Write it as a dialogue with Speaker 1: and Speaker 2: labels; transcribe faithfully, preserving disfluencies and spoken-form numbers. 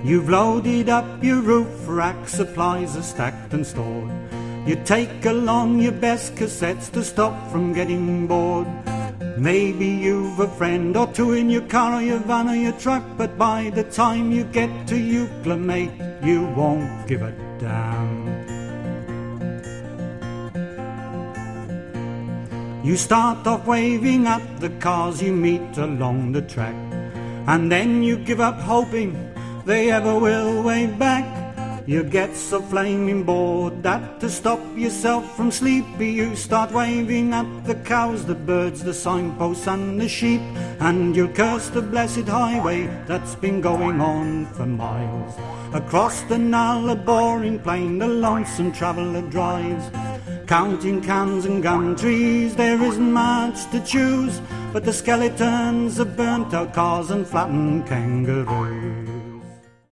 Speaker 1: You've loaded up your roof rack, supplies are stacked and stored. You take along your best cassettes to stop from getting bored. Maybe you've a friend or two in your car or your van or your truck, but by the time you get to Eucla, mate, you won't give a damn. You start off waving at the cars you meet along the track, and then you give up hoping they ever will wave back. You get so flaming bored that to stop yourself from sleepy, you start waving at the cows, the birds, the signposts and the sheep, and you'll curse the blessed highway that's been going on for miles. Across the Nullarbor plain the lonesome traveller drives, counting cans and gum trees. There isn't much to choose but the skeletons of burnt out cars and flattened kangaroos.